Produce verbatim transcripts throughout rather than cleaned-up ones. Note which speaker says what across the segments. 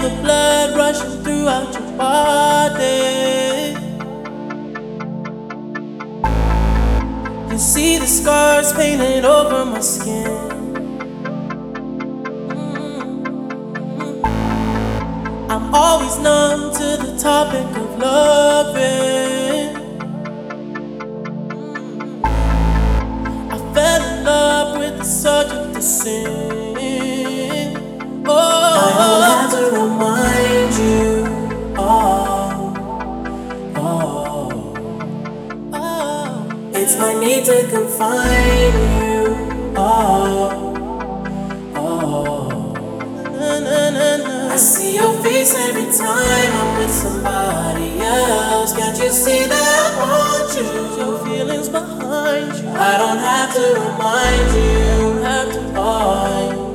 Speaker 1: the blood rushing throughout your body. You see the scars painted over my skin. Mm-hmm. I'm always numb to the topic of loving. Mm-hmm. I fell in love with the subject of sin. Oh, I don't have to remind you. Oh, oh, oh. It's my need to confine you. Oh, oh. Na, na, na, na. I see your face every time I'm with somebody else. Can't you see that I want you? Your feelings behind you. I don't have to remind you. Have to remind you.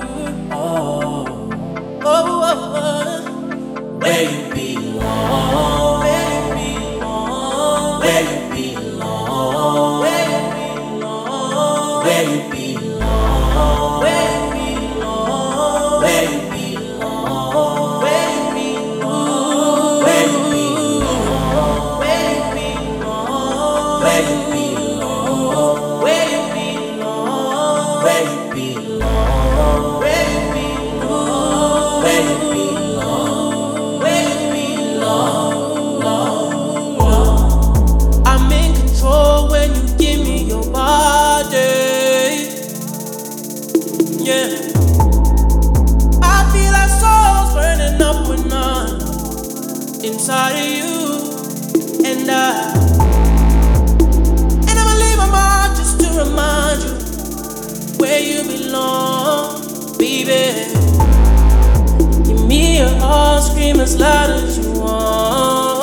Speaker 1: Oh, oh, oh. Where you belong, where you belong, where you belong, where you belong, where you belong, where you belong, where you belong, where you belong, where you belong, where you belong, where you belong, where you belong, where you belong, where you belong, where you belong, where you belong, long, long. I'm in control when you give me your body. Yeah, I feel our souls burning up when I'm inside of you, and I, and I'ma leave my mark just to remind you where you belong, baby. Give me your heart, scream as loud as you want.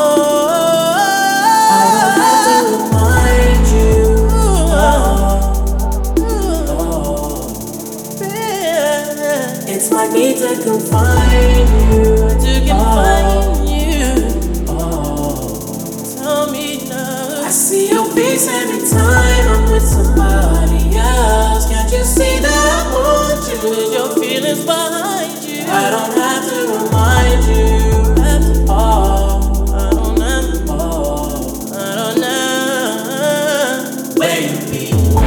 Speaker 1: I don't have to remind you. Oh, oh, yeah. It's my need to confine you. To confine you. Oh, tell me now. I see your face every time I'm with somebody else. Can't you see that I want you? With your feelings behind you. I don't have to remind you. Oh, I don't have to. Oh, I don't know where you belong.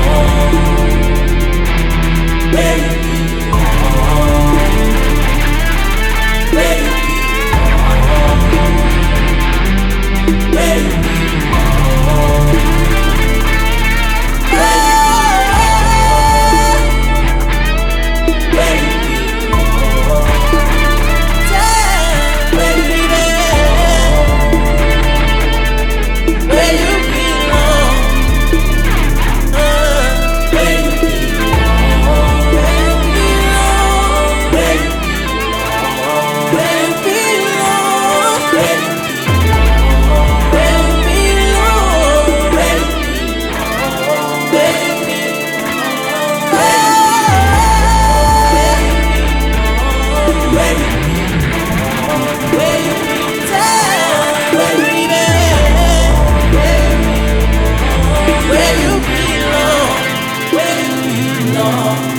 Speaker 1: Where you belong. Where you belong. Where you belong. Where you belong, where you belong, where you belong.